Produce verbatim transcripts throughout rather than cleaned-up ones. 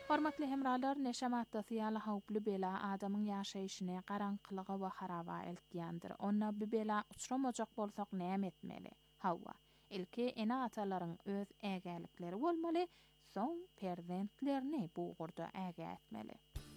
Hormatly hemralar neşamatda ýaly hawply bela adamyň ýaşaýyşyny garaňkylyga we haraba eltýändir. Onna bu bela uçramajak bolsak näme etmeli? Hawa, ilki ene atalaryň öz ägälikleri bolmaly, soň perzentlerini bu gurda ägä etmeli.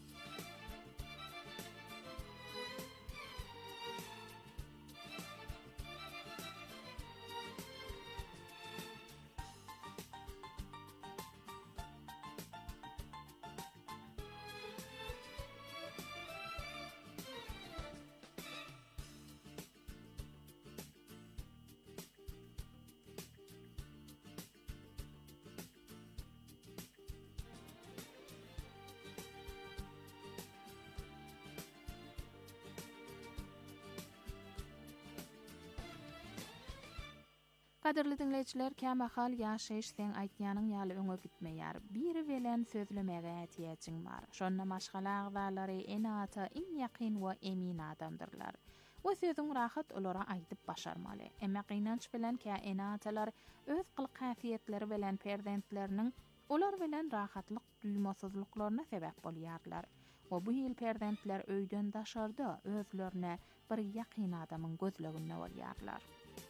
Kaderli dinleyijiler, käme hal ýaşaýyş sen aýtýanyň ýaly öňe gitmeýär. Biri bilen sözlemege ätiýäçiň bar. Şonda maşgala agdalary ene ata iň ýakyn we emin adamdyrlar. O sözüň rahat olara aýdyp başarmaly. Emma gynanç bilen kä ene atalar öz kylk-häsiýetleri bilen perzentleriniň olar bilen rahatlyk duýmasyzlyklaryna sebäp bolýarlar. O bu hil perzentler öýden daşarda özlerine bir ýakyn adamyň gözleginde bolýarlar.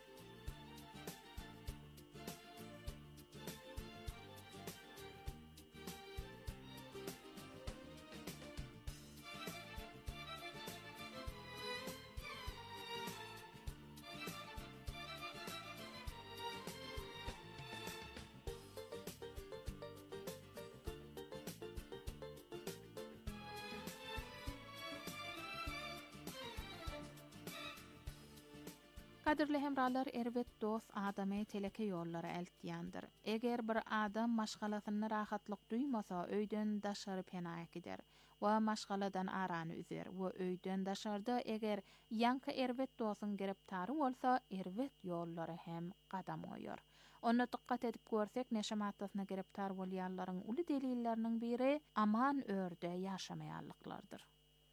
Kaderli hemralar, erwet dost adamy teleke ýollara eltýändir. Eger bir adam maşgalasyny rahatlyk duýmasa, öýden daşary penaya gider we maşgaladan arany üzer we öýden daşarda eger ýanky erwet dostun giriptary bolsa, erwet ýollara hem gadam goýar. Ona dikkat edip görsek, neşamatdasyna giriptar bolýanlaryň uly delilleriniň biri aman örde ýaşamaýanlyklardyr.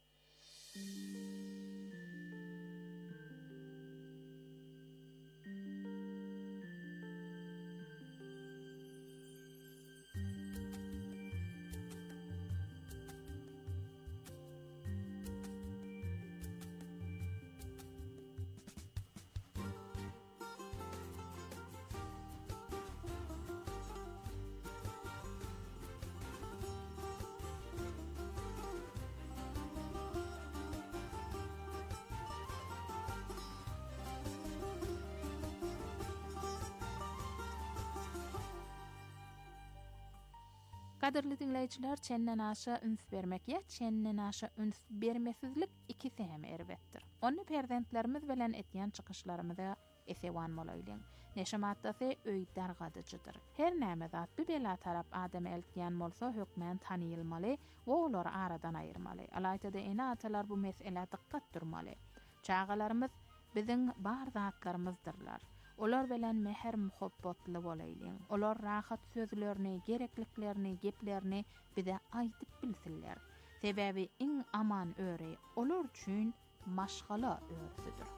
Kaderli dinleyijiler, çenden aşa üns bermek ya çenden aşa üns bermesizlik ikisi hem erwetdir. Onu perzentlerimiz bilen etýän çykyşlarymyza esewan bolaýlyň. Neşamatdasy öý dargadyjydyr. Her näme zat bu bela tarap adam eltýän bolsa hökmen tanyýylmaly we olar aradan aýyrmaly. Alaýda ene atalar bu mesele dikkat durmaly. Çağalarymız biziň bar zatlarymyzdyrlar. Olar bilen mehr muhabbatly bolaýlyň. Olar rahat sözlerini, gerekliklerini, geplerini bize aýdyp bilsinler. Sebäbi iň aman öre olar üçin maşgala örsüdür.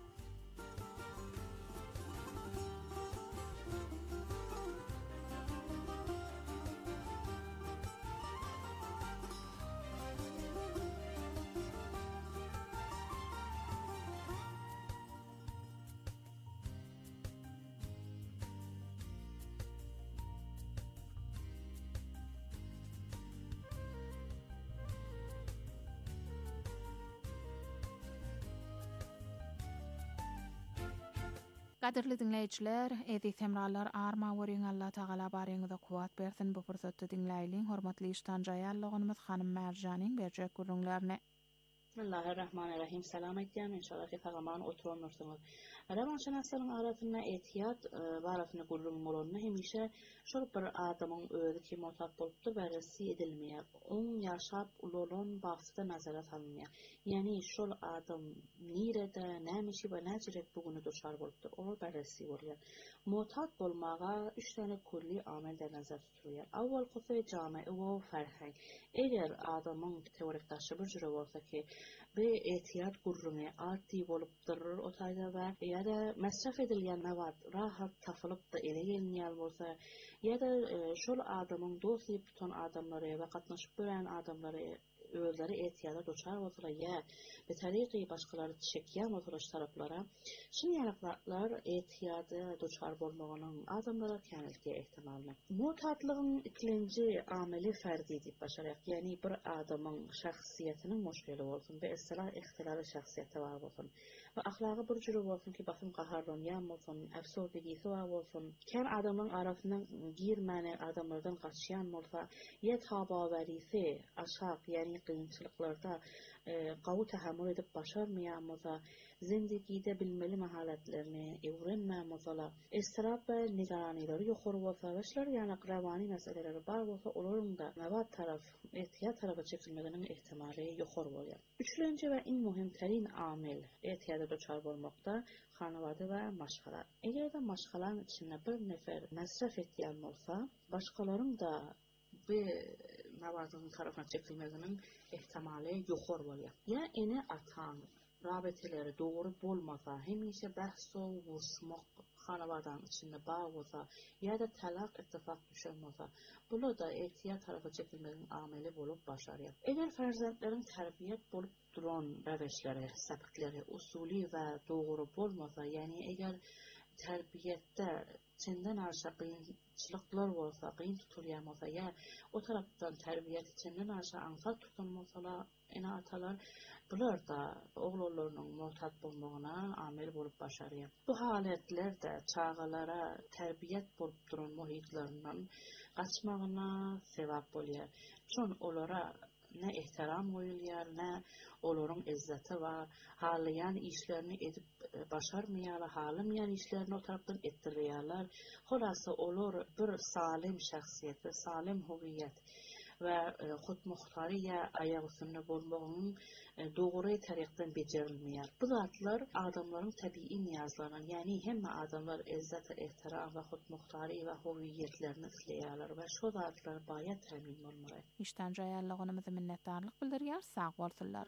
Kaderli dinleyijiler, edi semralar arma wöriň Allah Taala baryňyza kuwat bersin. Bu fursatda dinläýliň hormatly iştanjaý Allah'ymyz Hanym Merjanyň berjek gurrunlaryny. Bismillahirrahmanirrahim. Selam edýän, inşallah ki tagamany oturanlarsyňyz. Araban şanaslaryň arasyna ehtiyat barasyna gurrun bolanyny hemişe şol bir adamyň özü kim mutat bolupdy beresi edilmeýär. Oň ýaşap ulolan bagsyda nazarat alınmaýar. Yani şol adam nirede, nämişi we näçirek bugüni duşar bolupdy, o beresi bolýar. Mutat bolmaga üç tane kulli amelde nazar tutulýar. Awwal gysy jamy we ferhäň. Eger adamyň teorik daşy bir jüre bolsa ki bir ehtiyat gurrunu adi bolup durur otayda ve ya da masraf edilgen mevat rahat tapılıp da ele gelmeyen bolsa ya da e, şol adamın dosyip tutan adamları ve katnaşıp gören adamları özleri ehtiyada doçar bolsa ya ve tariqi başkaları çekýän oturaş taraplara şun ýanaklar ehtiyada doçar bolmagynyň adamlara känilge ihtimaly. Mutatlygyň ikinji ameli ferdi diýip başarak, ýani bir adamyň şahsiýetiniň moşgely bolsun, bir islah ihtilali şahsiýeti bar bolsun we ahlaky bir jüri bolsun ki basym gaharlanýan bolsun, äfsurdygisi bar bolsun. Kän adamyň arasyndan girmäne adamlardan gaçýan bolsa, ýa tabawerisi aşak, ýani kıyınçılıklarda e, gawu tahammül edip başarmayan bolsa, zindagide bilmeli mahaletlerini öwrenmän bolsa, estirap we nigaranyları ýokary bolsa, şolar ýani ravany meseleleri bar bolsa, olaryň da mebat taraf, ehtiyat tarafy çekilmeginiň ihtimali ýokary bolýar. Üçinji we iň muhim terin amil ehtiyada doçar bolmakda hanawada we maşgalar. Eger de maşgalan içinde bir nefer masraf etýän bolsa, başgalaryň da bu mebatın tarafına çekilmeginiň ihtimali ýokary bolýar. Ya ene atan rabeteleri doğru bolmasa, hemişe bahso vuruşmak hanawadan içinde bar bolsa, ya da talak ittifak düşenmese, bulu da ehtiyat tarafı çekilmenin ameli bolup başarýar. Eger farzandlaryň terbiýet bolup duran räweşleri, sapykları, usuly we doğru bolmasa, yani eger terbiýetde çenden aşağı kıyınçılıklar bolsa, kıyın tutulýan bolsa, ya o taraftan terbiýet çenden aşağı ansat tutanmasalar, ene atalar bular da oğlanlarynyň mutat bolmagyna amel bolup başarýar. Bu haletler de çağalara terbiýet bolup duran muhitlaryndan gaçmagyna sebäp bolýar. Şon olara ne ihtiram goýulýar, ne olaryň izzeti var, halayan işlerini edip başarmaýar, halamayan işlerini o tarapdan etdirýärler. Holasa olar bir salim şahsiýet ve salim huwiýet ve hutmuhtariya aýagy üstünde bolmagynyň dogry tarykdan bejerilmeýär. Bu zatlar adamlaryň tabii niýazlaryny, ýani hemme adamlar izzet, ihtiram we hutmuhtary we huwiýetlerini isleýärler we şo zatlar baýat temin bolmaly. İşten jaýarlygynyňyzy minnetdarlyk bildirýär, sag bolsunlar.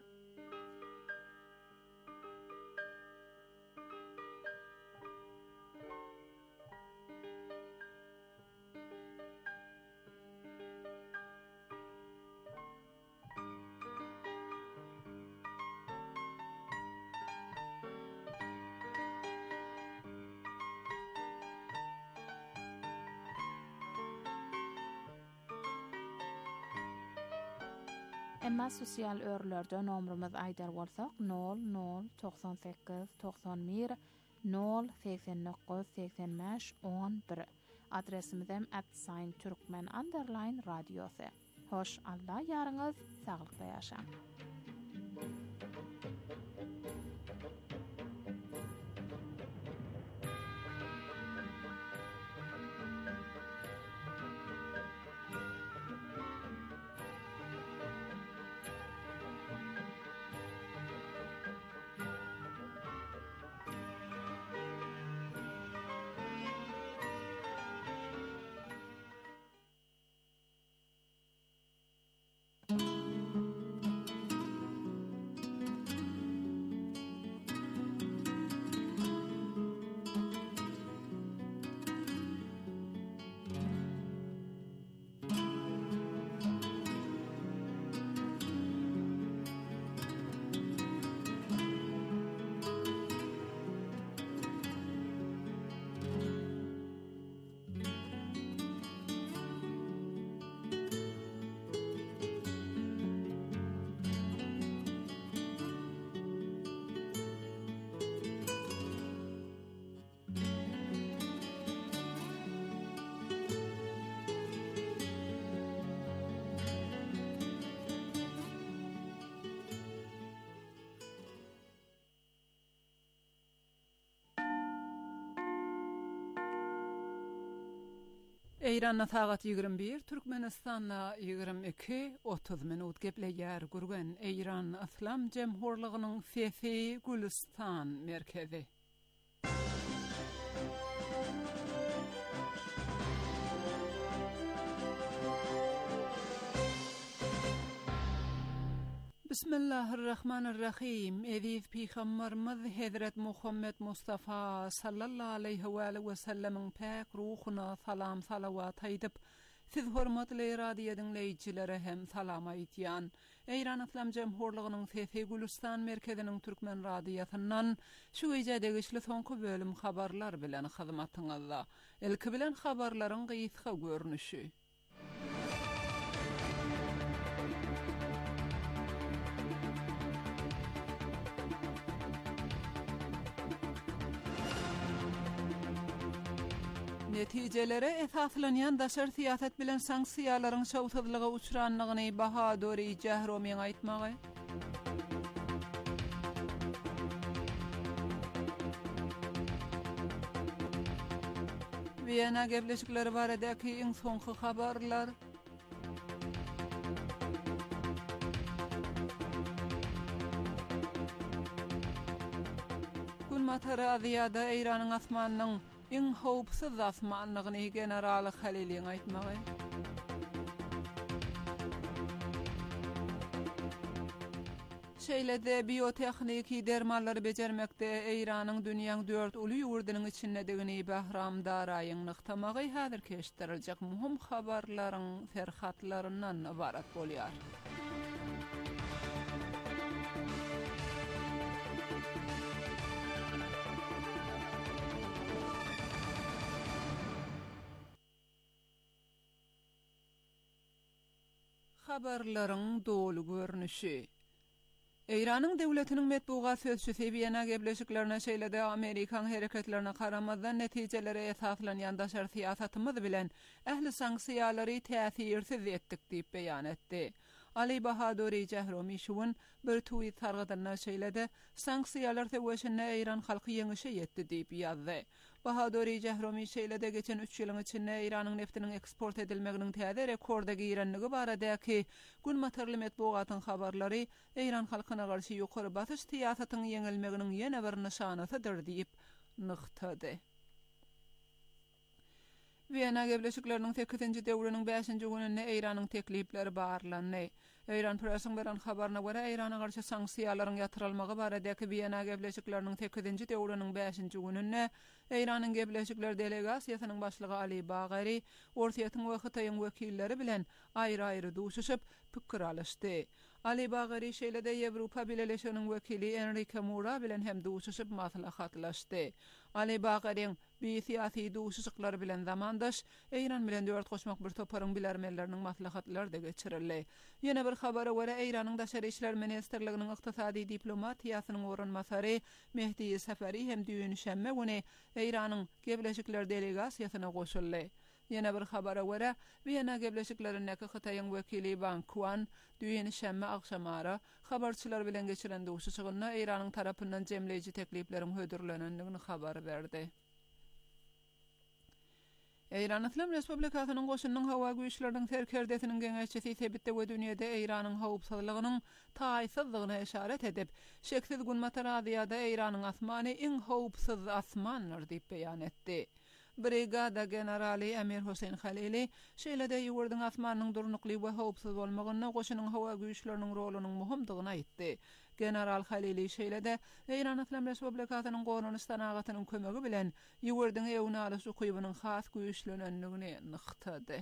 Emma sosial örlerde nomrumuz aýdar bolsak nol nol doksan sekiz doksan bir nol seksen dokuz seksen beş on bir. Adresimiz hem at sign turkmen underline radiosu. Hoş Allah ýaryňyz saglykda ýaşaň. Eýranna sagat ýigirmi bir, Türkmenistanda ýigirmi iki otuz minut gepleýär gurgan Eýran Islam Jemhurlygynyň Sesi Gülistan merkezi. Bismillahirrahmanirrahim. Edith Peygamberimiz Hazret Muhammed Mustafa sallallahu aleyhi ve sellem'in pek ruhuna salam salavat aydyp, siz hormatly radio dinleýijilere hem salam aýdýan. Eýran Islam Jemhurlygynyň Sesi Gülistan merkeziniň türkmen radiosyndan şu gecede güçli soňky bölüm habarlar bilen hyzmatyňyzda. Ilki bilen habarlaryň gysga görnüşi. Netijelere esaslanýan daşary siýaset bilen sanksiýalaryň şowsuzlygy uçranlygyny Bahadory Jahromiň aýtmagy. Wiyana gepleşikleri baradaky iň soňky habarlar. Gün matara Aziýada Eýranyň asmanynyň iň howpsyz asmanlygyny general Haliliň aýtmagy. Şeýlede biotehnik dermanlary bejermekde Eýranyň dünýäň dört uly ýurdanyň içindegini Bahram Daraýyň nyktamagy häzir keşdiriljek muhim habarlaryň serhatlaryndan ibarat bolýar. Habarlaryň dolu görnüşi. Eýranyň döwletiniň medbugat sözçüsi Wiyana gepleşiklerine şeýlede Amerikan hereketlerine garamazdan netijelere esaslanýan daşary siýasatymyz bilen ähli sanksiýalary täsirsiz etdik diýip beýan etdi. Ali Bahadory Jahromi şuwun bir tweet targadyna şeýlede sanksiýalar täwüşine Eýran halky ýeňişe ýetdi diýip ýazdy. Bahadory Jahromi şeýlede geçen üç ýylyň içinde Eýranyň neftiniň eksport edilmeginiň täze rekorda girenligi baradaky gün materli medbugatyň habarlary Eýran halkyna garşy ýokary basyş siýasatynyň ýeňilmeginiň ýene bir nyşanasydyr diýip nyktady. Wiyana gepleşikleriniň sekizinji döwrüniň beşinji gününde Eýranyň teklipleri barlandy. Eýran pressiň beren habaryna görä Eýrana garşy sanksiýalaryň ýatyrylmagy baradaky Wiyana gepleşikleriniň sekizinji döwrüniň beşinji gününde Eýranyň gepleşikler delegasiýasynyň başlygy Ali Bagary Ortaýatyň we Hytaýyň wekilleri bilen aýry-aýry duşuşyp pikir alışdy. Ali Bagary şeýlede Ýewropa Birleşiginiň wekili Enrique Mora bilen hem duşuşyp maslahatlaşdy. Ali Bagaryň bir siýasy duşuşyklar bilen zamandaş Eýran bilen dört goşmak bir toparyň bilermelleriniň maslahatlardy geçirildi. Ýene bir habara görä Eýranyň daşary işler ministrliginiň ykdysady diplomatiýasynyň orunmasary Mehdi Safary hem düýün şemme güni Eýranyň gepleşikler delegasiýasyna goşuldy. Ýene bir habara görä Wiyana gepleşiklerindäki Hytaýyň wekili Ban Kuan düýün şemme akşamara habarçylar bilen geçiren duşuşygyna Eýranyň tarapyndan jemleýiji teklipleriň hödürlenendigini habar berdi. Eýran Islam Respublikasynyň goşunyň hawa güýçleriniň serkerdesiniň geňeşçisi sebitde we dünýede Eýranyň howpsuzlygynyň taýsyzlygyna işaret edip, şeksiz gün mataraziýada Eýranyň asmany iň howpsyz asmanlar diýip beýan etdi. Brigada generali Amir Hüseyin Halili şeýlede ýurduň asmanynyň durnukly we howpsyz bolmagyna goşunyň hawa güýçleriniň rolunyň muhimdigini aýtdy. General Halili şeýlede Eýran Islam Respublikasynyň gorunystan agatynyň kömegi bilen ýurduň ewne alyş ukybynyň has güýçlenenligini nyktady.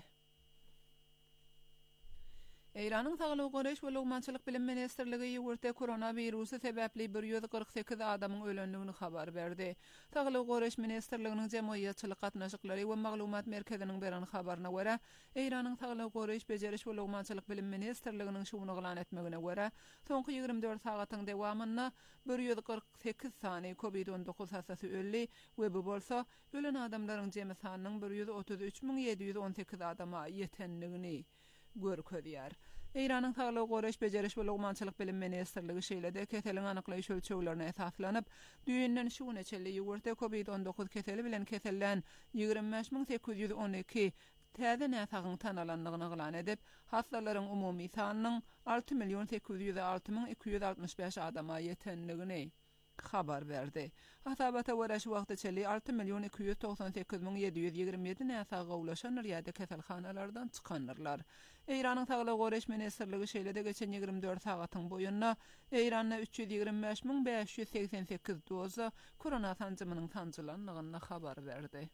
Eýranyň Saglyk Goreş we Lugmançylyk bilim ministrligi ýurtda koronavirusy sebäpli bir ýüz kırk sekiz adamyň ölendigini habar berdi. Saglyk Goreş ministrliginiň jemgyýetçilik gatnaşyklary we maglumat merkeziniň beren habaryna görä, Eýranyň Saglyk Goreş bejeriş we Lugmançylyk bilim ministrliginiň şuwuny glan etmegine görä, soňky ýygrimi dört sagatyň dowamynda bir ýüz kırk sekiz sany covid on dokuz hasasy ölli we bu bolsa ölen adamlaryň jemy sanynyň bir ýüz otuz üç min ýedi ýüz on sekiz adama ýetenligini görkezýär. Eýranyň Saglyk Goreş bejeriş we Lugmançylyk bilim ministrligi şeýlede keseliň anyklaýyş ölçeglerine esaslanyp, düýünden şu neçeli ýurtda covid on dokuz keseli bilen kesellen ýygrimi beş min sekiz ýüz on iki täze näsagyň tanalandygyny glan edip, hastalaryň umumy sanynyň altı milyon sekiz ýüz altı min iki ýüz altmış beş adama ýetenligini habar berdi. Atabata waraş wagty çeli altı milyon iki yüz doksan sekiz bin yedi yüz ýygrimi ýedi näsa gowlaşanlar ýa-da kasalhanalardan çykanlarlar. Eýranyň Saglyk Goreş Ministrligi şeýlede geçen ýygrimi dört sagatyň boýunna Eýranda üç yüz ýygrimi beş bin beş yüz seksen sekiz doza korona tanjymynyň tanjylandygyny habar berdi.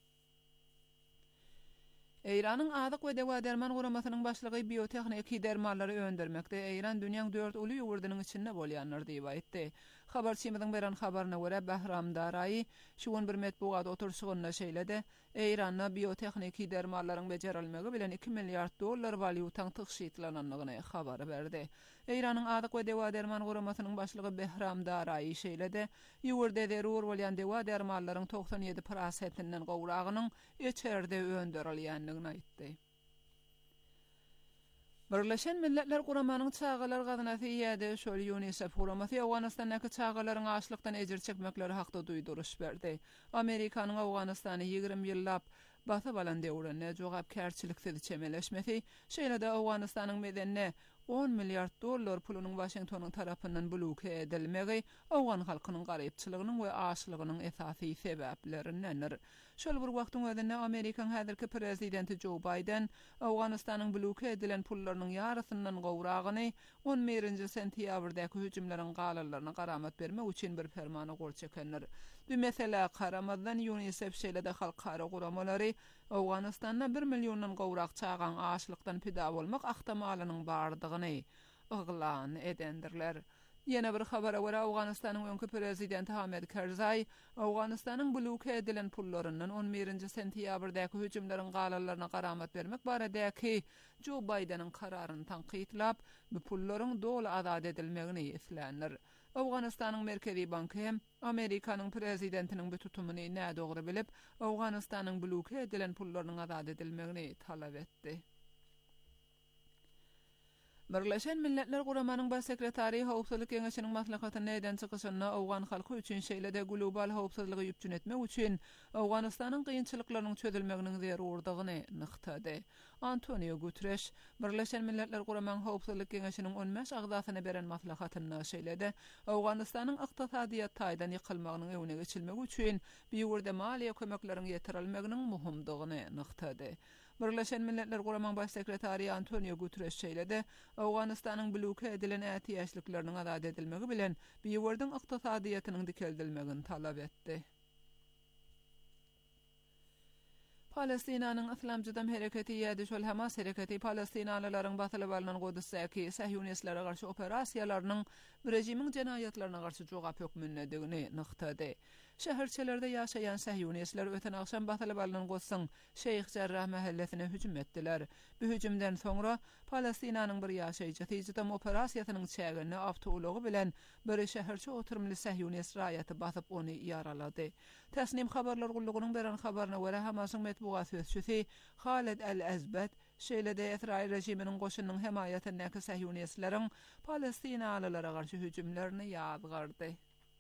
Eýranyň Azyk we Dewa Derman Guramasynyň başlygy biotehnik dermanlary öndürmekde. Eýran dünýäň dört uly ýurdunyň içinde bolýanlar diýip aýtdy. Habarçymyň beren habaryna görä Bahram Darai şu on bir metbuat oturşygyna şeýlede Eýranda biotehnik dermanlaryň bejerilmegi bilen iki milliard dollar valyutaň tygşytlananyny habar berdi. Eýranyň Azyk we Dewa Derman Guramasynyň başlygy Bahram Darai şeýlede ýurda zerur bolýan dewa dermanlaryň doksan ýedi prosentinden gowragynyň içerde öndürilýändigini aýtdy. Birleşen Milletler Guramanyň çağalar gazynaty ýa-da şol UNICEF guramasy Awganystanyň çağalaryň açlykdan ejir çekmekleri hakda duýduruş berdi. Amerikanyň Awganystany ýygrimi ýyllap batyp alan döwrüne jogapkärçiliksiz çemeleşmesi şeýle-de Awganystanyň medenne on milliard dollar pulunyň Washingtonyň tarapyndan bloke edilmegi Awgan halkynyň garypçylygynyň we açlygynyň esasy sebeplerindendir. Şol bir wagtyň özünde Amerikanyň häzirki prezidenti Joe Biden Awganystanyň bloke edilen pullarynyň ýarysyndan gowragyny on birinji sentýabrdaky hüjümleriň galalaryna garamat bermek üçin bir fermana gol çekenler. Bu mesele karamadan UNICEF şeýle-de halkara guramalary Awganystanda bir milyondan gowrak çağan açlykdan pida bolmak ahtamalynyň bardygyny yglan edendirler. Yine bir habara görä Awganystanyň öňkü prezidenti Hamid Karzai Awganystanyň bloke edilen pullarynyň on birinji sentýabrdaky hüjümleriň galalaryna garamat bermek baradaky Joe Bidenin kararyny tanqidlap, bu pullaryň doly azad edilmegini islenir. Awganystanyň Merkezi Banky hem Amerikanyň prezidentiniň bu tutumuny näme dogry bilip, Awganystanyň bloke edilen pullarynyň azad edilmegini talap etdi. Birleşen Milletler Guramanyň baş sekretary Howpsuzlyk Geňeşiniň maslahatyny eden çykyşyna Awgan halky üçin şeýle-de global howpsuzlygy ýüpjün etmek üçin Awganystanyň kynçylyklarynyň çözülmeginiň zerurdygyny nyktady. Antonio Guterres Birleşen Milletler Guramanyň Howpsuzlyk Geňeşiniň on beş agzasyna beren maslahatyny şeýle-de Awganystanyň ykdysadyýat taýdan ýykylmagynyň öňüne geçilmegi üçin bu ýerde maliýe kömekleriň ýetirilmeginiň muhimdygyny nyktady. Birleşen Milletler Guramanyň baş sekretary Antonio Guterres şeýle-de Awganystanyň bloke edilen ätiýaşlyklarynyň azad edilmegi bilen bu ýerdiň ykdysadyýatynyň dikeldilmegini talap etdi. Palestinanyň Islamjy Dam hereketi ýa-da şol Hamas hereketi Palestinalylaryň batylyp alynan Gudusdaky Sahyoniýetlerle garşy operasiýalarynyň rejimiň jenaýatlaryna garşy jogap hökmündigini nyktady. Şäherçelerde ýaşaýan Sahyoniýetler öten akşam batylyp alynan Gudysyň Şeyh Jarrah mahallesine hüjüm etdiler. Bu hüjümden soňra Palestinanyň bir ýaşaýjy Tijdam operasiýasynyň çägini awtology bilen bir şäherçi oturumly Sahyoniýet raýaty basyp ony ýaralady. Täsnim habarlar gullugynyň beren habaryna görä Hamasyň metbuat sözçüsi Khaled El-Azbat şeýle-de Israil rejiminiň goşunynyň hemaýatyndaky Sahyoniýetleriň Palestinalylara garşy hüjümlerini ýazgardy.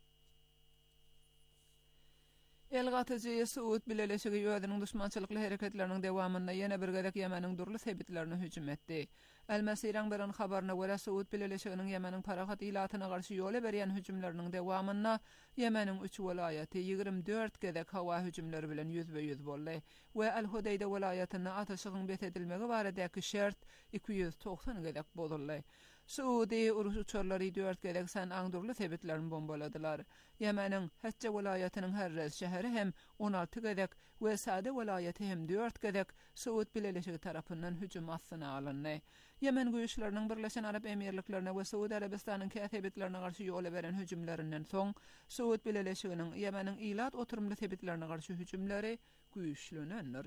Elgatyjy Suud Birleşigi ýöňüň düşmançylykly hereketleriniň dewamynda ýene bir gerek Ýemeniň durly sebitlerine hüjüm etdi. El-Masiraň beren habaryna görä Suud Birleşiginiň Ýemeniň parahat ilatyna garşy ýola berýän hüjümleriniň dewamynda Ýemeniň üç welaýaty ýygrimi dört gedek hawa hüjümleri bilen ýüzbe ýüz boldy we El-Hudayda welaýatyna ataşygyň bet edilmegi baradaky şert iki yüz doksan gedek boldy. Suudi uruş uçarlary dört gedek san aňdurly sebitlerini bombaladylar. Ýemeniň Hecce welaýatynyň Herres şäheri hem on alty gedek we Sade welaýaty hem dört gedek Suud Birleşigi tarapyndan hüjüm astyna alyndy. Ýemen güýçleriniň Birleşen Arap Emirliklerine we Suudi Arabistanyň käsebitlerine garşy ýola beren hüjümlerinden soň Suud Birleşiginiň Ýemeniň ilat oturumly sebitlerine garşy hüjümleri güýçlenendir.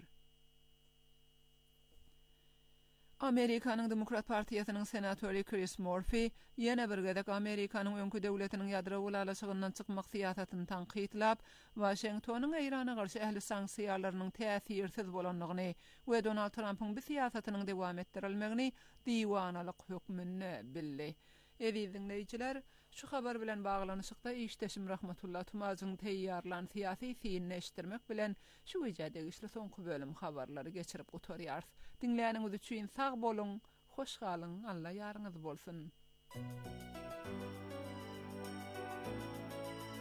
Amerikanyň Demokrat Partiýasynyň senatory Chris Murphy ýene bir gedek Amerikanyň öňkü döwletiniň ýadro ulalaşygyndan çykmak siýasatyny tanqidlap, Washingtonyň Eýrana garşy ähli sanksiýalarynyň täsirsiz bolanlygyny we Donald Trumpyň bu siýasatynyň dowam etdirilmegini diýwanalyk hökmünde bildi. Eýdi dinleýijiler, şu habar bilen baglanyşykda işdeşim Rahmatullah Tumazyň teýýarlan syýasy fiýilini eşitdirmek bilen şu ýerde işli soňky bölüm habarlary geçirip oturýar. Dinleýäniňiz üçin sag bolun, hoş galyň, Allah ýarňyz bolsun.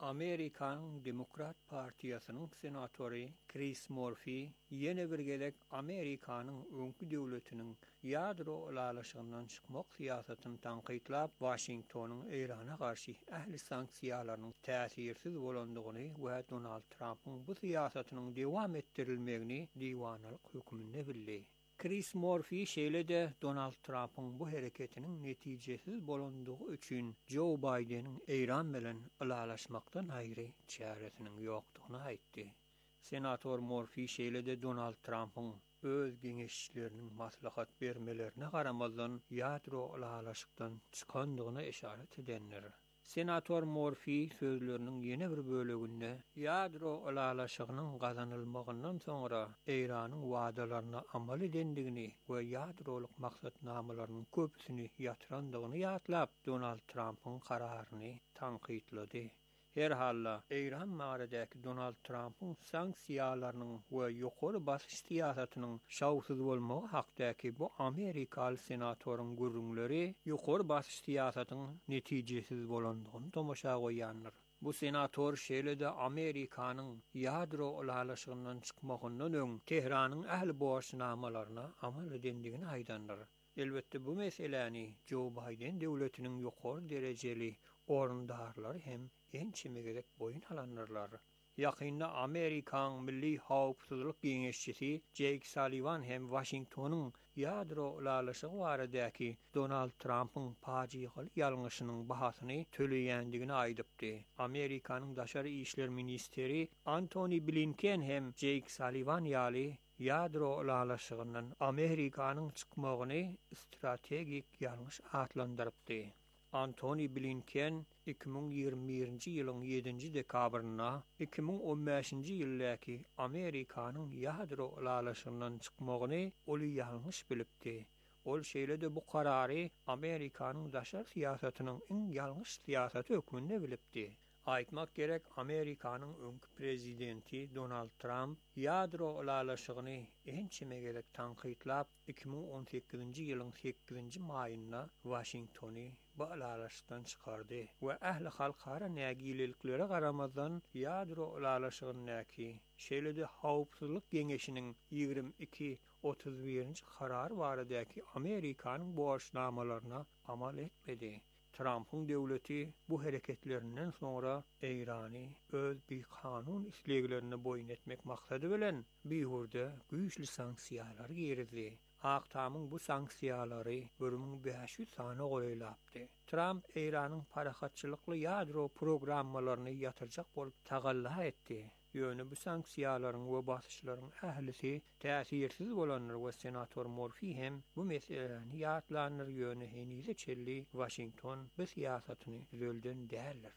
Amerikan Demokrat Partiyasının senatory Chris Murphy yeni bir gelek Amerikanın öňkü döwletiniň ýadro ulalaşygynyň çykmak siýasatyny tanqytlap Washingtonyň Irana garşy ähli sanksiýalarynyň täsirsiz bolandygyny we Donald Trump'yň bu siýasatynyň dewam etdirilmegini diýwanalyk hökmünde bildi. Chris Murphy şeýle de Donald Trump'yň bu hereketiniň netijesiz bolandygy üçin Joe Biden'in Iran bilen ulalaşmakdan aýry çäresiniň ýokdugyny aýtdy. Senator Murphy şeýle de Donald Trump'yň öz giňeşçileriniň maslahat bermelerine garamazdan ýadro ulalaşykdan çykandygyna işaret edenler. Senator Murphy sözlerinin yeni bir bölügünde ýadro ulalaşygynyň gazanylmagyndan soňra Iranyň wadalaryna amal edendigini we ýadrolyk maksatnamalarynyň köpüsini ýatyrandygyny ýatlap Donald Trump'yň kararyny tanqytlady. Her halla Iran maradaki Donald Trump'yň sanksiýalarynyň we ýokary basyş siýasatynyň şawsyz bolmagy hakdaky bu Amerikaly senatoryň gürrüňleri ýokary basyş siýasatynyň netijesiz bolandygyny tomoşa goýanlar. Bu senator şeýle de Amerikanyň ýadro ulalaşygyndan çykmagyndan öň Tehranyň ähli boşnamalaryna amal edendigini aýdanlar. Elbetde bu meseleni Joe Biden döwletiniň ýokary derejeli orundarlary hem ençime gerek boyun alanlarlar. Yakında Amerikan Milli Hawpsuzlyk Giňeşçisi Jake Sullivan hem Washingtonyň ýadro ulalaşygy baradaky Donald Trump'yň pajiýaly ýalňyşynyň bahasyny töleýändigini aýdypdy. Amerikanyň daşary işler ministeri Antony Blinken hem Jake Sullivan ýaly ýadro ulalaşygyndan Amerikanyň çykmagyny strategik ýalňyş atlandyrypdy. Antony Blinken iki bin ýygrimi birinji ýylyň ýedinji dekabryna iki bin on beşinji ýyldaky Amerikanyň ýadro ulalaşygyndan çykmagyny oly ýalňyş bilipdi. Ol şeýle de bu karary Amerikanyň daşary siýasatynyň iň ýalňyş siýasaty hökmünde bilipdi. Aýtmak gerek Amerikanyň öňkü prezidenti Donald Trump ýadro ulalaşygyny ençime gerek tanqytlap iki bin on sekizinji ýylyň sekizinji maýynda Washingtony bu ulalaşykdan çykardy we ähli halkara nägiliklere garamazdan ýadro ulalaşygyny şeýle de Hawpsuzlyk Giňeşiniň ýygrimi iki otuz birinji karary baradaky Amerikanyň boşnamalaryna amal etmedi. Trump'ın döwleti bu hereketlerinden sonra Irany öz bir kanun isleglerine boyun etmek maksady bilen biýhurde güýçli sanksiýalar giyirdi. Aktamyň bu sanksiýalary bir bin beş ýüz sany goýulapdy. Trump Iranyň parahatçylykly ýadro programmalaryny ýatyrjak bolup tagalla etdi. Ýöne bu sanksiýalaryň we basyşlaryň ählisi täsirsiz bolanlar we senator Murphy hem bu meseleni ýatlanýar ýöne henize çelli Washington bu siýasatyny düzelden däldir.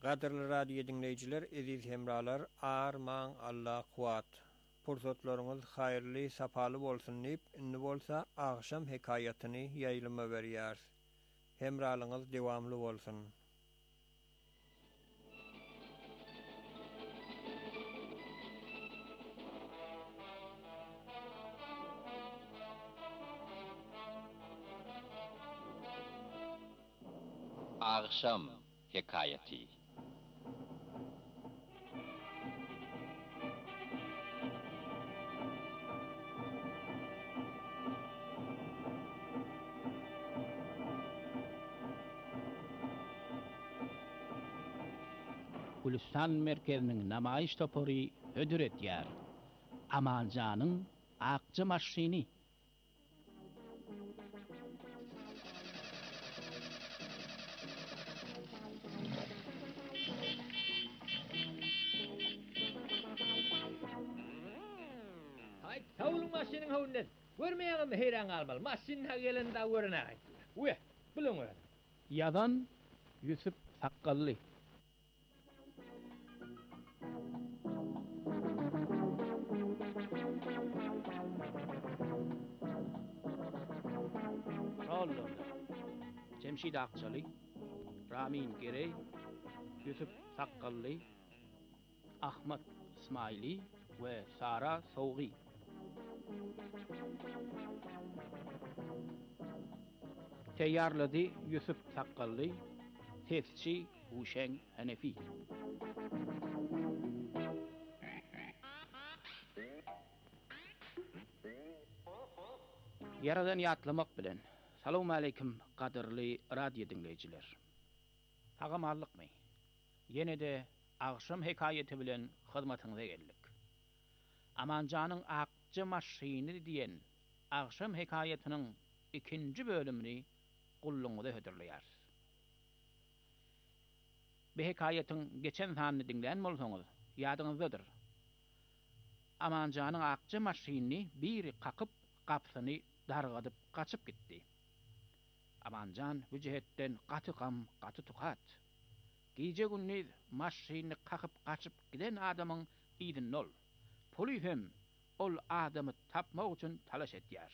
Gaderly radio dinleyijiler, eziz hemralar, arman Allah kuat. Pursatlaryňyz haýyrly, sapaly bolsun diýip, indi bolsa agşam hekaýatyny ýaýlyma berýär. Hemralyňyz dowamly bolsun. Agşam hekaýaty. Gülistan merkezinin namaýyş topory hödür etýär. Amanjanyň akçy maşyny. Hay, tawlun maşynyň howundan. Görmeýäňem heýran galmaly. Maşyn ha gelende görnäk. Uy, bilen öýre. Ýazan Yusuf Sakally. Rollundan Cemşid Akçaly, Ramin Gerey, Yusuf Sakally, Ahmet İsmaili ve Sara Sowgy. Teýýarlady Yusuf Sakally, Tefsirçi Uşen Hanefi. Yaradan ýatlamak bilen. Salamu aleykum gaderly radio dinleyijiler. Tagamalykmy? Ýene de agşam hekaýaty bilen hyzmatyňyza geldik. Amanjanyň akçy maşyny diýen agşam hekaýatynyň ikinji bölümini gulluňyza hödürleýär. Bu hekaýatyň geçen sanyny dinleýän bolsaňyz, ýadyňyzdadyr. Amanjanyň akçy maşyny bir kakyp gapsyny dargadyp gaçyp gitdi. Amanjan bu jihetten gaty gam, gaty tukat. Gije günniz maşyny kakyp gaçyp giden adamyň ýydyny ol. Polis hem ol adamy tapmak üçin talaş etýär.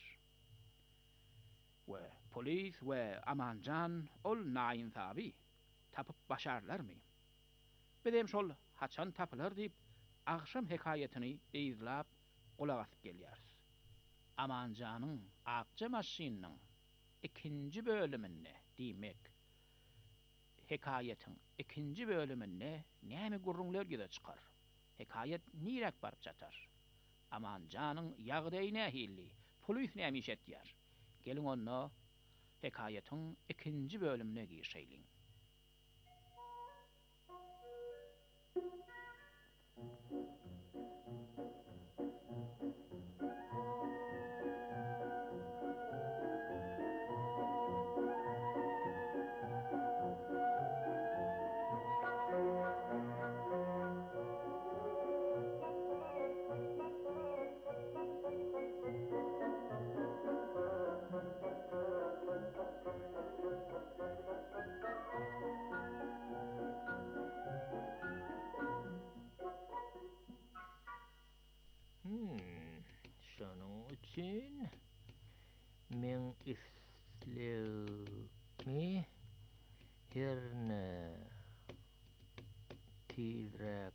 We polis we Amanjan ol naýyn tabi tapyp başarlarmy? Bedem şol haçan tapylar diýip agşam hekaýatyny izlap kulak asyp gelýär. Amanjanyň akçy maşynynyň ikinji bölüminde diýmek. Hekaýatyň ikinji bölüminde näme gurrunlar gide çykar? Hekaýat nirek baryp jatar? Amanjanyň ýagdaýy nähili? Polis näme iş etýär? Gelin onu hekaýatyň ikinji bölümine girişeýliň. Için men isleýärmi herne tizrak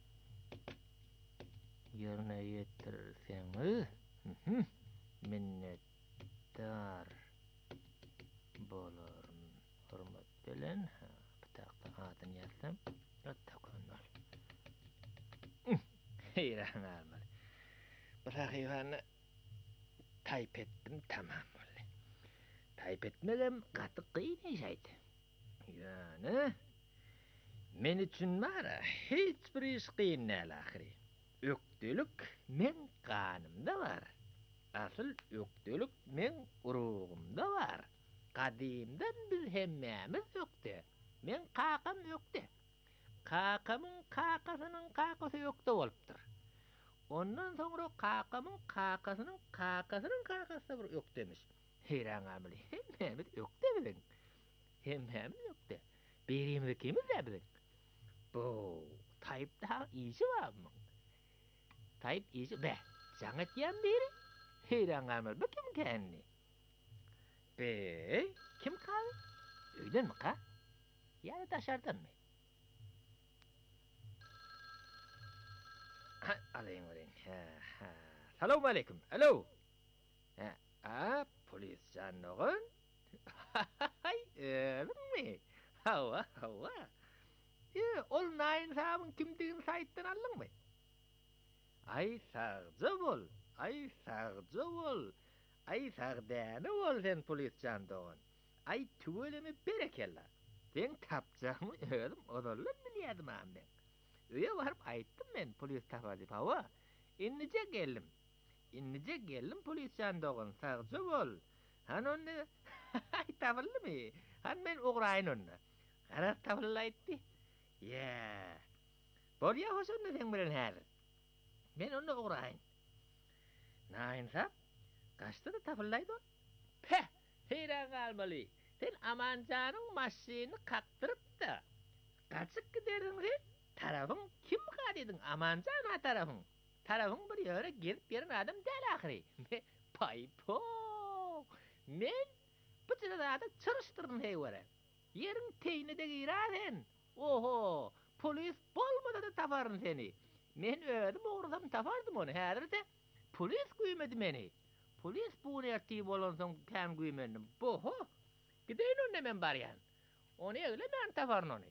ýerine ýetirseňiz minnetdar bolarym. Hormat bilen butakda adyny ýazsam, takonlar. Heýran almaly. Bu haýwany taýp etdim, tamam boldy. Taýp etmegem gaty gynýaýdy. Ýani men üçin mara hiç bir iş gyn näl ahiri. Ökdülük men kanymda bar. Asyl ökdülük men urugymda bar. Kadimden biz hemmämiz ökdi. Men kakam ökdi. Kakamyň kakasynyň kakasy ökdi bolupdyr. Ondan soňra kakamyň kakasynyň kakasynyň kakasy bir ökdemiş. Heýran amly, hemmämiz ökdi bilen. Hemmämiz ökdi. Birimiz ikimiz de bilen. Bu, type daha iyice var mı? Type iyice be. Jangat yan biri. Heyran almal bakayım kendi. Be, kim kaldı? Öyle mi ka? Ya dışarıdan mı? Ha, alayım alayım. Ha, ha. Selamun aleyküm. Alo. Ha, a, polis canlığı. Hay, öyle mi? Hava, hava. Ya, ol nain sabın kimdiğin sayıttan aldın mı? Ay sağcı bol, ay sağcı bol. Ay sağdağını bol sen polis canlığın. Ay tüvelemi berekella. Sen tapacağımı öğredim, odalın biliyordum ağam ben. Öyle varıp ayttım ben polis tapadı hava. İnnice geldim. İnnice geldim polis canlığın, sağcı bol. Han onu, ay tapıldı mı? Han ben uğrayın onu. Karar tapılı aytti. Ya. Bol ya hoşunda sen bilen her. Ben onu uğrayın. Nain sap, kaçta da tapılaydı o? Peh, heyran kalmalı. Sen amancanın maşini kaktırıp da kaçık giderdin sen. Tarafın kim kadedin? Amancan ha tarafın. Tarafın bir yere girip yerin adam değil ahiri. Paypo. Men bu sırada çalıştırın heyvara. Yerin teyni de giradın. Oho, polis bolmadı da taparın seni. Men ödüm uğrasam tapardım onu. Herdir de polis güymedi beni. Polis bu ne yaptığı bolonsan kem güymedim. Boho. Gideyin önüne men barayan. Onu öyle men taparın onu.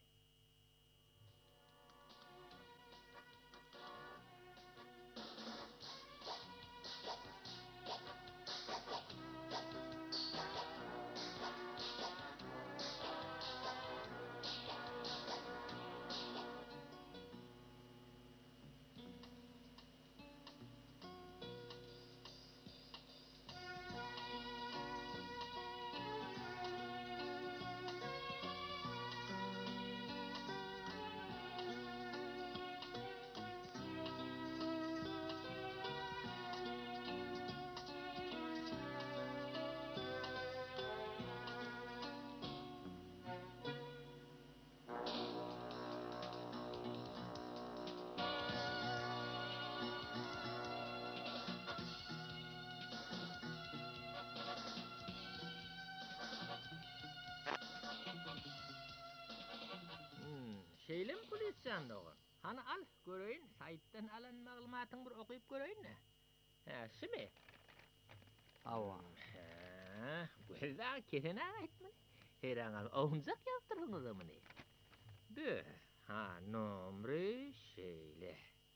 Şeylim polis canlığı. Hani al göreyim, sayıttan alan malumatın bir okuyup göreyim ne? Ha, şimdi. Ava. Ha, bu elden kesene ait mi? Heyran al, oyuncak yaptırdınız mı ne? Bö, ha, nomre şeyle.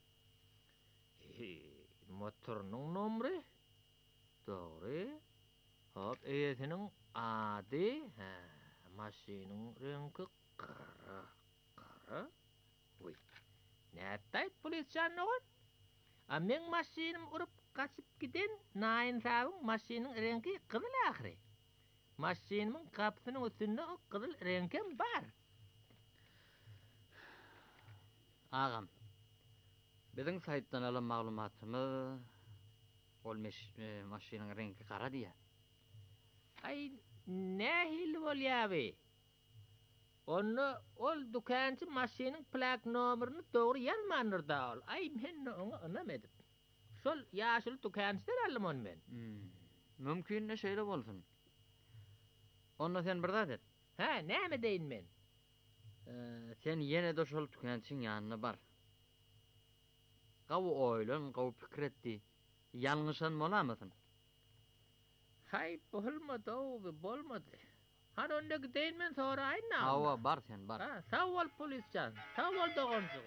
He, motorunun nomre. Doğru. Hop, eğitinin adı. Ha, maşinin rengi kara. Kara. Uy. Näetayt polis canlığı? Amen maşinim urup kaçıp giden nain sabın maşinin rengi kızıl ahire. Maşinimin kapısının üstünde o kızıl rengim var. Ağam. Bizim sayttan alan malumatımı olmuş e, maşinin rengi kara diye. Ay ne hil bol yabi? Onu ol dukancı maşinin plak numarını doğru yanmanır da ol. Ay men onu anlamadım. Sol yaşlı dukancıdan aldım onu ben. Hmm. Mümkün ne şeyle olsun. Onu sen bir et. Ha ne mi deyin ben? Ee, sen yine de şol tükençin yanına bar. Qavu oylan, qavu fikir etti. Yanlışan mola mısın? Hay bolmadı o bolmadı. Han onda gideyim ben sonra aynı. Hava bar sen bar. Ha sağ ol poliscan. Sağ ol doğuncuğum.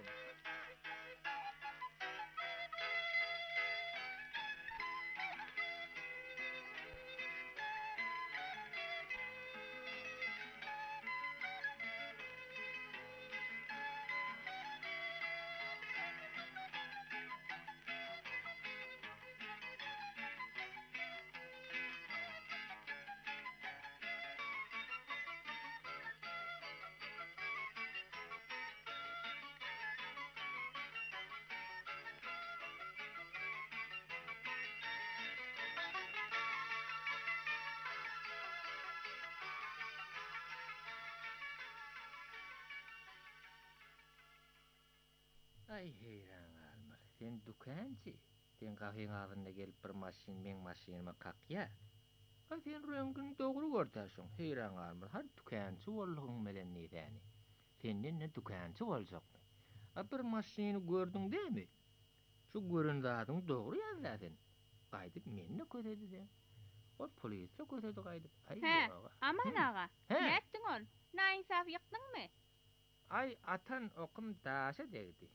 Hay heyran almaly. Sen dukançy. Sen gahyň agynda gelip bir maşin, men maşinama kakya. Ha sen röngün dogry görtäşiň. Heyran almaly. Ha dukançy bolgyň bilen nädäni? Senden ne dukançy boljakmy? Ha bir maşiny gördüň dämi? Şu görün zadyň dogry ýazladyn. Gaýdyp menne köredin. O polisle kösedi gaýdyp. Ay He, yoga. aman ağa. He. Näetdiň ol? Naýsaf ýykdyňmy? Ay atan okum daşa degdi.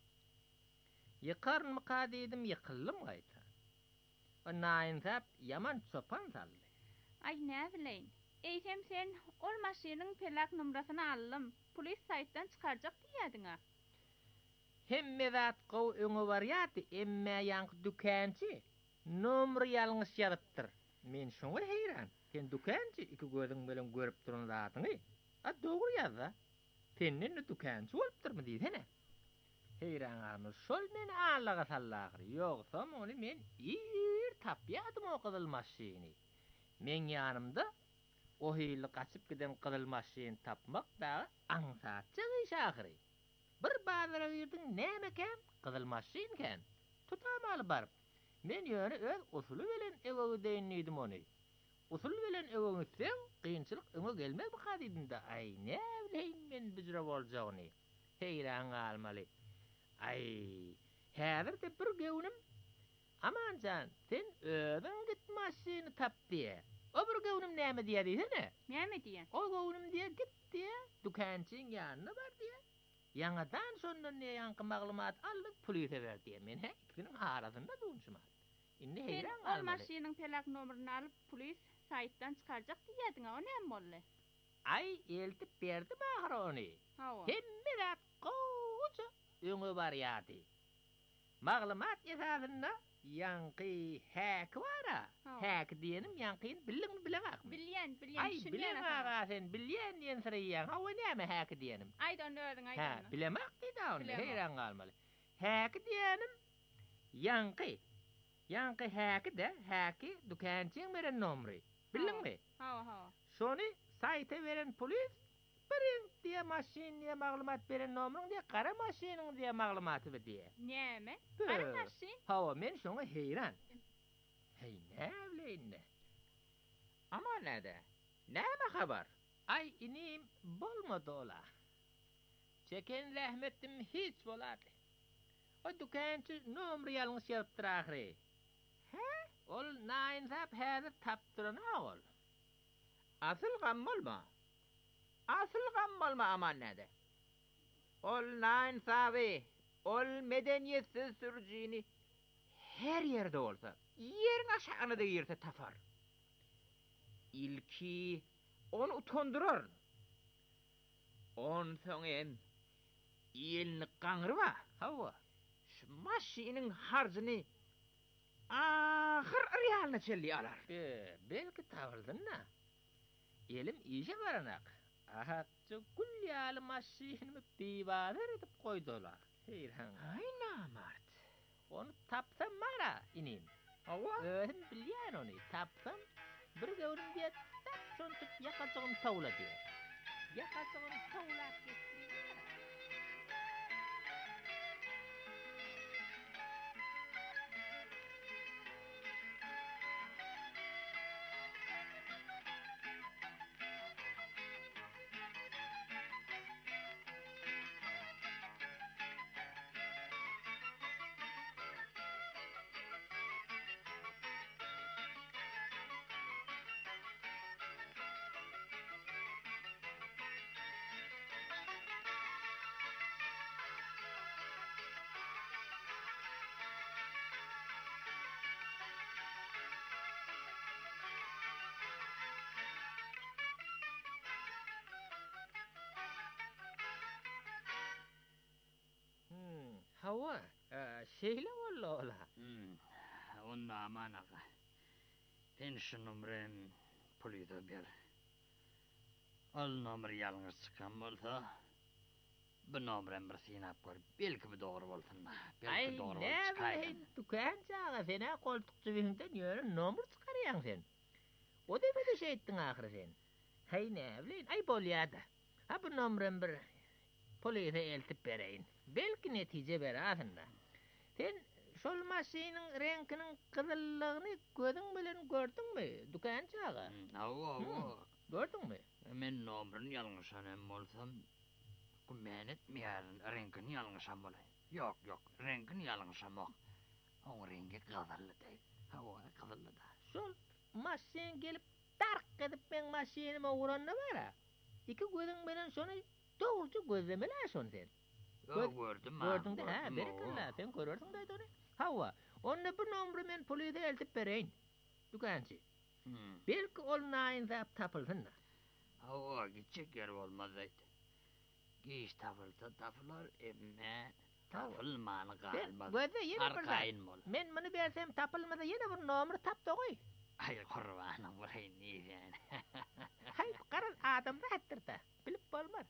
Yıkarın mı kadiydim yıkıllım gaýta. O naýynsap yaman çopan saldy. Ay ne bileýin. Eýsem sen ol maşynyň pelak numrasyny allym. Polis saýtdan çykarjak diýädiňa. Hemme zat gow öňe barýardy, emme ýanky dukançy numry ýalňyş ýazypdyr. Men şoňa heýran. Sen dukançy iki gözüň bilen görüp duran zatyňy. A dogry ýazda. Senden de dukançy bolupdyrmy diýsene. Heyran almy, şol meni allaga sallagry. Ýogsa mony men ir tapýadym o gyzyl maşyny. Men ýanymda o hili gaçyp giden gyzyl maşyny tapmak da aňsatçy iş ahyry. Bir bazara girdiň nämekem? Gyzyl maşynken. Tutamaly baryp. Men ýöne öz usuly bilen eve gidendim ony. Usul bilen eve gitsen, kynçylyk öňe gelmez bu kadydynda. Ay ne bileýin men bijire boljagyny. Heyran almaly. Ay, häzir de bir gewnim. Amanjan, sen özüň git maşyny tapdy. O bir gewnim näme diýär? Näme diýär? O gewnim diýär gitdi, dukançyň ýanyna bardy. Ýangadan şondan ne ýanky maglumat alyp polise berdi. Men he ikiniň arasynda durmuşmar. Indi heyran Ol almaly. maşynyň pelak numryny alyp polis saýtdan çykarjak diýädiňa, o näme boldy? Ay eltip berdi mahar ony. Hawa. Hemme zat gowy öňe barýardy. Maglumat esasynda ýanky häk bara. Häk diýenim ýanky bilen bilemek. Bilýän, bilýän. Ay bilen aga sen bilýän diýen sirýän. Hawa näme häk diýenim? Aýdan öýdüň Ha, aýdan. bilemek diýdi ony. Bilemek. Heyran galmaly. Häk diýenim ýanky. Ýanky häk de, häki dukançyň beren nomry. Bilinmi? Hawa, hawa. Şonu saýta beren polis birin diye maşinliye maglumat beren nomrun diye kara maşinin diye maglumatı diye. Näme? Bö. Kara maşin? Hawa men şoňa heyran. Hey ne bileýin. Ama näde? Näme habar? Ay inim bolmady ola. Çeken rahmetim hiç bolady. O dukançy nomry ýalňyş ýazypdyr ahry. He? Ol naýynsap häzir tapdyran ol. Asyl gammalma. Asyl gammalma aman näde? Ol naýynsaby, ol medeniýetsiz sürjini her ýerde bolsa, ýeriň aşagyna da ýerse tapar. İlki onu utandyrar. On soňem ýelini gaňryba, hawa. Şu maşynyň harjyny ahir realna çelli alar. Be, belki tawırdynna. Elim iýe baranak. Aha, şu gülýäli maşynymy biwader edip goýdular. Heyran. Ay namart. Onu tapsam mara inim. Hawa? Özüm bilýän ony. Tapsam bir gewrim diýet, tap şontup ýakaçygyny tawla diýer. Ýakaçygyny tawlap getdi. Hawa, şeýle bolla ola. Hmm, onda aman aga. Ben şu numarem polise ber. Al numara ýalňyş çykan bolsa, bu numarem bir synap görüp, belki bu dogry bolsunma. Belki dogry bolsa. Ay, dukançaga sene koltukçy biňden ýöne numar çykarýan sen. O debede şeýtdiň ahyry sen. Hey ne bileýin, ay bolýardy. Ha bu numarem bir polise eltip bereyin. Belki netice berasında. Sen şol maşinin renkinin kızıllığını gözün bilen gördün mü? Dukançağa. Awa awa. Gördün mü? Men nomrun yalňyşan bolsam, gümenet miýarin renkini yalňyşan bolay. Yok yok, renkini yalňyşamak. O rengi gazallı değil. Awa gazallı da. Şol maşin gelip tark edip ben maşinime uğranna bara. İki gözün bilen şonu doğruca gözlemeli şonu sen. Yo gördüm ha. Gördün de ha, berekalla sen görürsün da onu. Hava, onu bir nomru men polise eltip bereyin. Dukançı. Hmm. Belki ol nain zap tapılsın da. Awa gitcek yer bolmaz aýt. Giş tapılsa tapılar emme tapılmanı galmaz. Gözde yine bir Arkaýyn bol. Men bunu bersem tapılmada yine bir nomru tapdı goy. Ay kurbanım burayı niýen. Hay qaran adam da hatırda. Bilip bolmaz.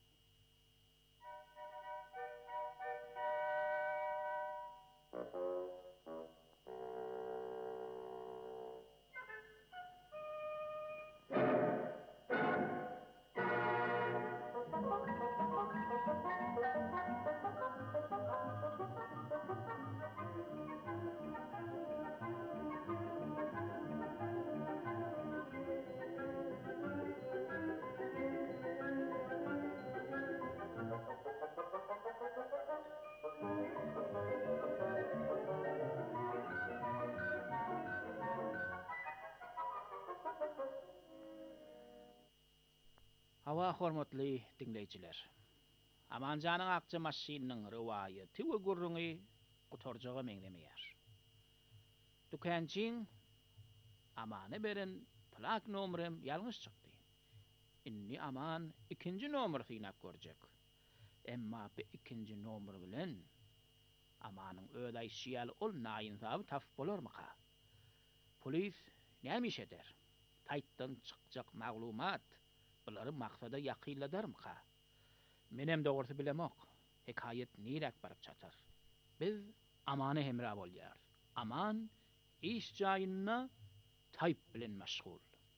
Hawa hormatly dinleýijiler. Amanjanyň akça maşininiň riwayaty we gurruňy gutarjagy meňlemeýär. Dukançyň amana beren plak nomrem ýalňyş çykdy. Inni aman ikinji nomry synap görjek. Emma bu ikinji nomry bilen amanyň öýdäý şiýal ol naýyn zap tap bolarmyka? Polis näme iş eder? Taýtdan çykjak maglumat buları maksada ýakyladarmyka? Menem dogrusu bilemok. Hekayet nirak barıp çatar. Biz amany hemra bolýar. Aman iş jaýyna taýp bilen meşgul.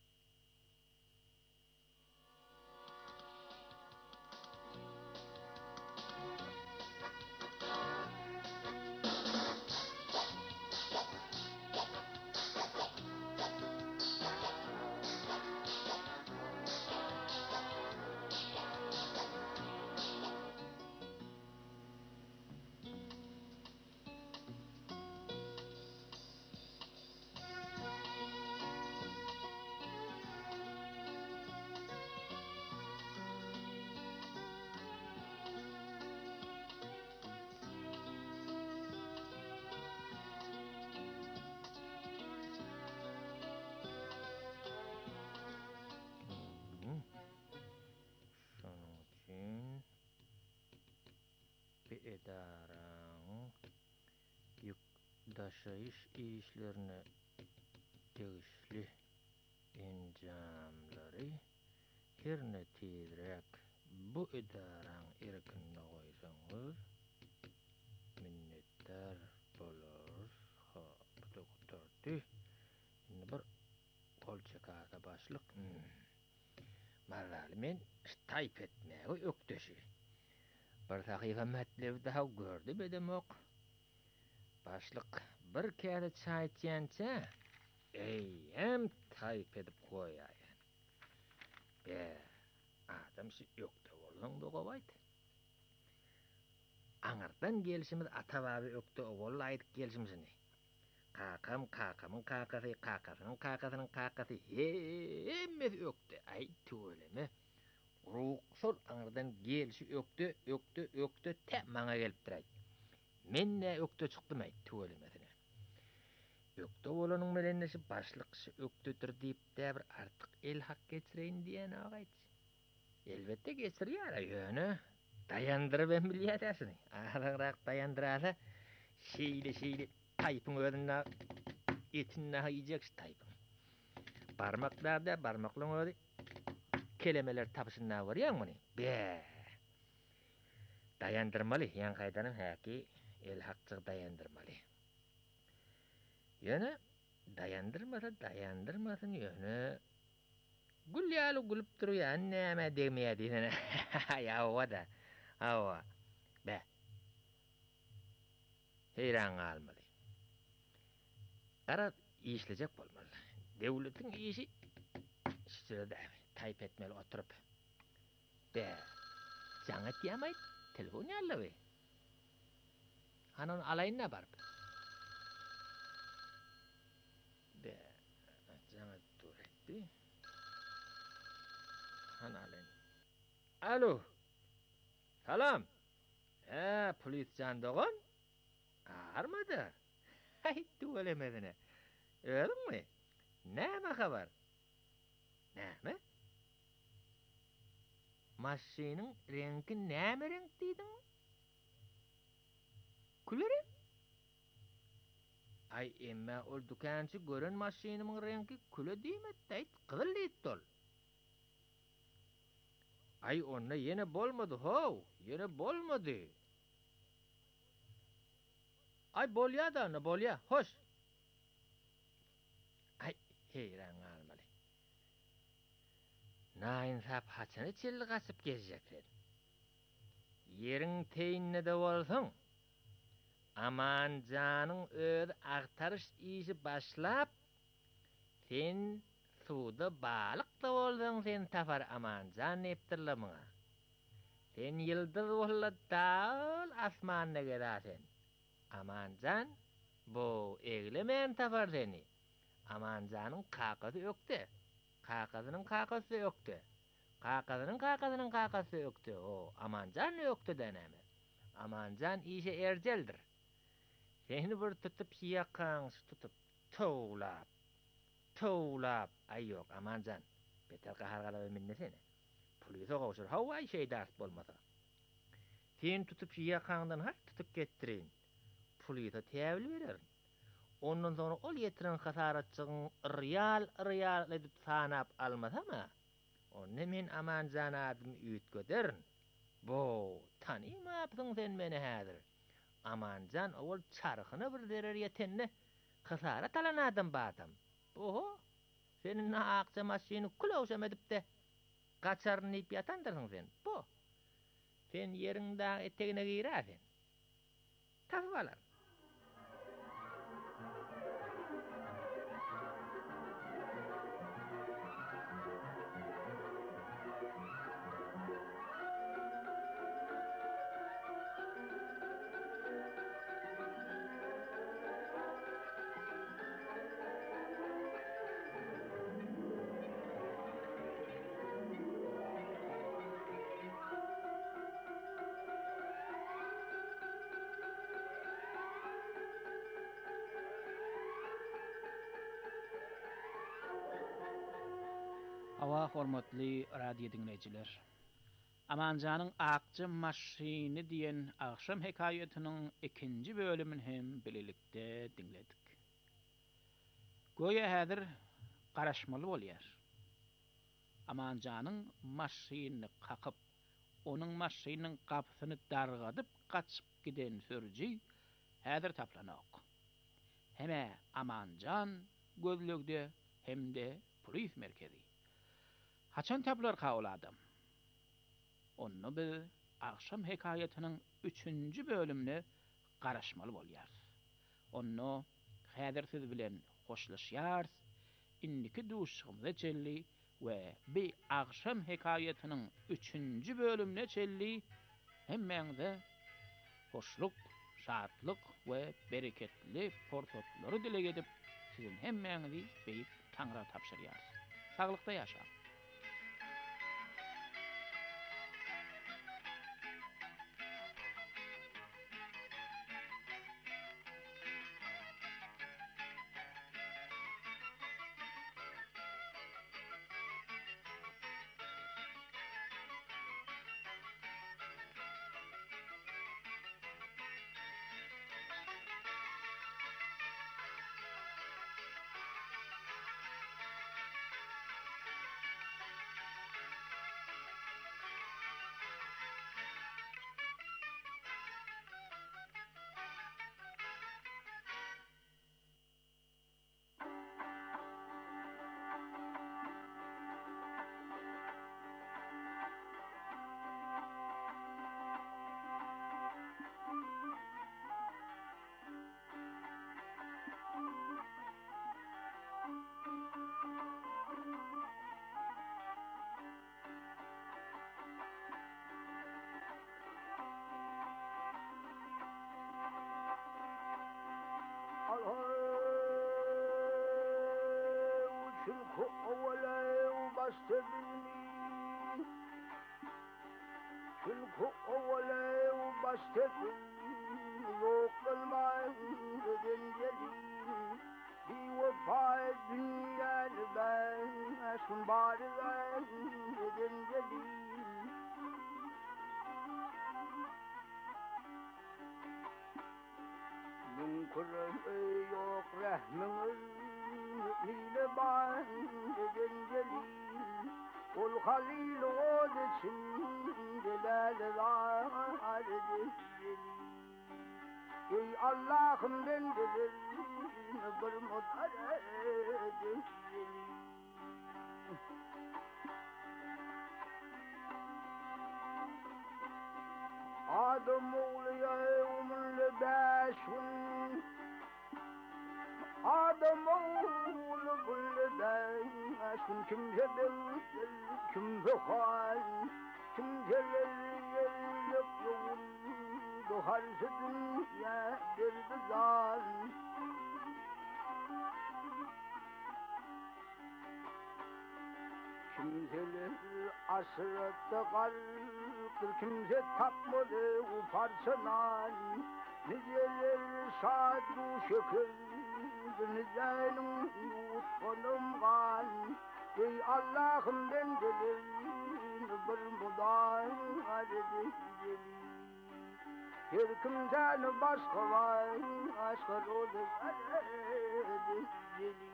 Edaraň yük daşaýyş işlerini tegişli enjamlary herne tezrek bu edaraň erkinine goýsaňyz minnetdar bolar. Ha, bu doktordy. Indi bir kol çekasa başlyk. Marraly men taýp etmäge ökdeşi. Bir sahifa metlebi daha gördü bedemok. Başlık bir kere çay içençe eyyem taýp edip koýaýan. Be, adam şu yokta bolsaň da gobaýt. Aňardan gelişimiz ata-baby ökte ogol aýdyp gelişimizini. Kakam kakamyň kakasy, kakasynyň kakasynyň kakasy hemmesi ökte. Ay töweleme. Ruh sol aňardan gelişi ökte, ökte, ökte te maňa gelip duray. Men ne ökte çykdym aýt töwelemesine. Ökte bolanyň melenesi başlykçy öktedir diýip de bir artyk el hak geçireýin diýen aýt. Elbetde geçirýär ýöne. Dayandyryp hem bilýärsiň. Araňrak dayandyrasa şeýle şeýle taýpyň özüne etine haýjak taýpyň. Barmaklarda barmaklaryň özi kelimeler tapışynda barýan muny. Be. Dayandyrmaly, ýan gaýdanyň häki el hakçyk dayandyrmaly. Ýöne dayandyrmasa dayandyrmasyn ýöne gülýäli gülüp durýan näme demeýär diýene. Ya wada. Hawa. Be. Heyran almaly. Ara işlejek bolmaly. Dewletin işi şişirde taýip etmeli oturup. Be. Jaňa diýamay telefon ýallaby. Hanan alaýna barp. Be. Jaňa turetdi. Han alaýn. Alo. Salam. He, polis jandogan? Armada. Hay, tuwalemedine. Öýdüňmi? Näme habar? Näme? Maşynyň rengi näme renk diýdiň? Kulary? Ay, emme ol dukançy gören maşynyň rengi kule diýmedi, gyzyl diýdi. Ay, onna yine bolmady, ho, yine bolmady. Ay, bolýa da, ne bolýa, hoş. Ay, heyran almaly. Naýynsap haçany çelli gaçyp gezjekler. Yeriň teýinne de bolsaň, aman janyň öz agtaryş işi başlap, sen suda balyk da bolsaň sen tapar aman jan nepdirlamaňa. Sen ýyldız bolla dal asmanyna geräsen. Aman jan, bu eglemen tapar seni. Aman janyň kakazy ökde. Kakazynyň kakazy ökde. Kakazynyň kakazynyň kakazy ökde. O, aman jan ökde deneme. Aman jan işe erjeldir. Seni bir tutup ýakaň tutup towlap. Towlap. Ay ýok, aman jan. Beter gahargalap minne seni. Polisa gowşur, haway şeýdas bolmasa. Sen tutup ýakaňdan har tutup getdirin. Polisa täbil berer. Ondan sonra ol yetiren hasaratçyň real real edip sanap almasama. Onu men aman jan adym üýtgederin. Bo, tanymapsyň sen meni häzir. Aman jan ol çarhyna bir derer ýetenne hasarat alan adam batam. Oho, senin akça maşyny kulawşam edip de gaçarnyp ýatandyrsың sen. Bo. Sen ýeriňde etegine giýräsen. Tapyp alar. Awa hormatly radio dinleyijiler. Amanjanyň akçy maşyny diýen akşam hekaýatynyň ikinji bölümini hem bilelikde dinledik. Goýa häzir garaşmaly bolýar. Amanjanyň maşyny kakyp, onuň maşynyň gapysyny dargadyp gaçyp giden sürüji häzir taplanok. Heme Amanjan gözlükde hemde polis merkezi. Haçan taplar kabul adam. Onu biz akşam hekaýatynyň üçünji bölümine garaşmaly bolýar. Onu häzir siz bilen hoşlaşýar. Indiki duşygymyza çelli we bir akşam hekaýatynyň üçünji bölümine çelli hemmeňize hoşluk, şatlyk we bereketli forsotlary dilek edip sizin hemmeňizi beýik Taňra tapşyrýar. Saglykda ýaşa. Çünkü ovale bastı bilmi Çünkü ovale bastı bilmi Yok kılmayın denceli Bir vefa dünyanı ben Aşkın bari ben denceli Mümkün yok rahminiz Mile ben denceli Ol halil o için Delal var denceli Ey Allah'ım ben dilerim bir mutare denceli Adam oğluya umurlu beşun Adam oğlu bullu beşun Kimse bildir, kimse hal Kimse yerlik yoğun Duharsı dünya derdi zal Kimseler asırette kalktır Kimse tapmadı ufarsınan Niceler şadu şükür Nicenin yutkunum kan Ey Allah'ım ben dilerim bir mudar edeceğim Her kimden başka var aşkı rozu edeceğim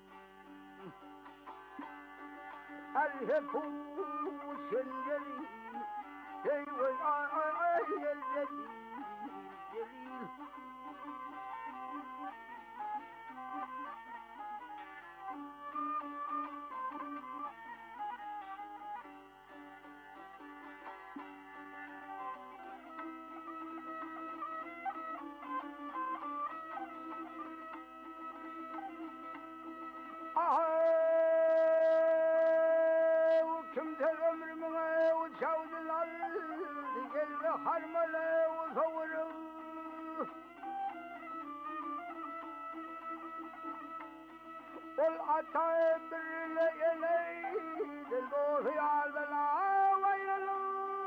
El hepu sendeli Ey vay ay ay ay el celil harmale uzavuru Ol ata birle eleydin doğru yardına vayralı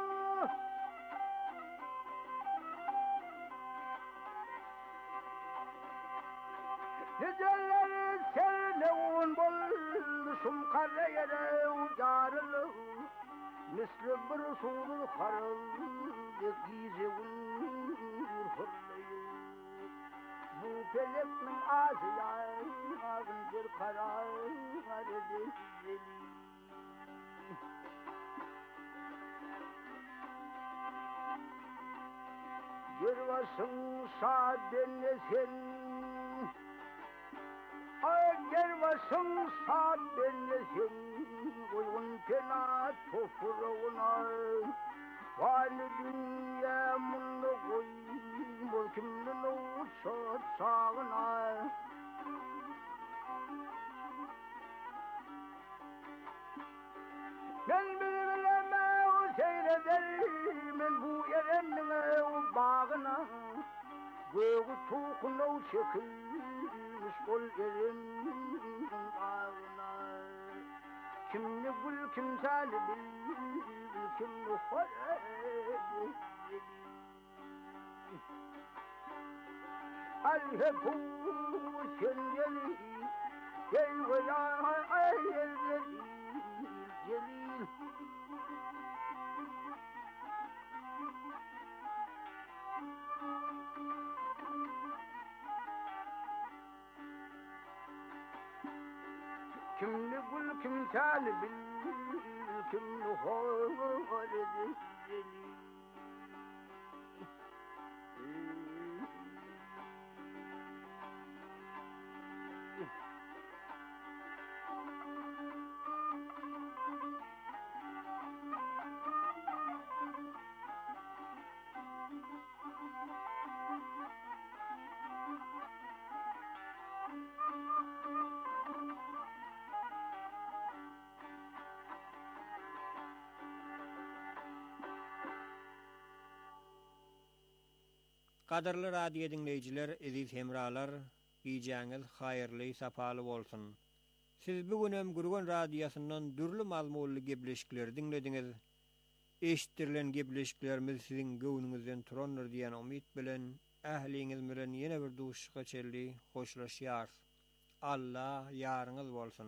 Niceleri serine un bulmuşum kare yere ucarılı Misli bir sulur harıl Gize un hırlayı Bu peleknin ağzı yağın bir karar edildi Gervasın saadenle sen Ay gervasın saadenle sen Uygun kena tofuruğuna Vali dünya munlu koy Mülkümlün uçsat sağına Ben bilmeme o seyrederim Ben bu yeremine o bağına Göğü tuğuna o çekilmiş Ol yeremin ağına Kimni gül kimsali bil Kimni hore Al hepu sendeli Gel ve ya ay el celil Kimni gül kimsali bil Kimni hore celil Qadarly radio dinleyijiler, eziz hemralar, giýjäňiz haýyrly, sapaly bolsun. Siz bugünem Gurgun Radiosynyň dürli mazmunly gepleşikleri dinlediňiz. Eşitdirilen gepleşiklerimiz sizin göwnüňizden turandyr diýen umyt bilen ähliňiz bilen ýene bir duşuşga çeldi, hoşlaşýar. Allah ýaryňyz bolsun.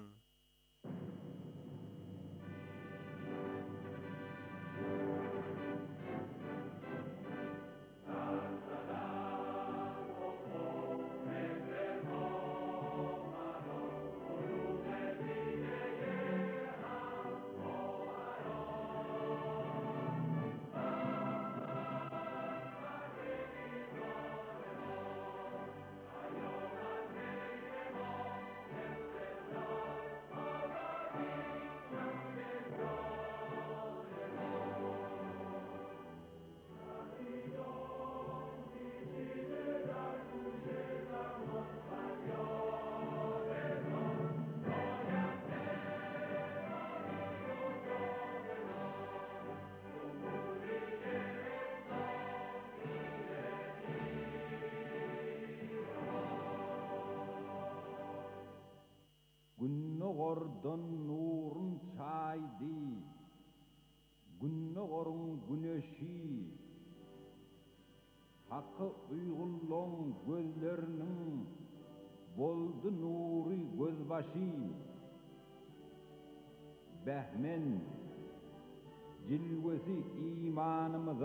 Günogordan nurun çaydi, Günnogorun güneşi, Hakkı uygullan gözlerinin boldu nuri gözbaşı. Behmen cilvesi imanımıza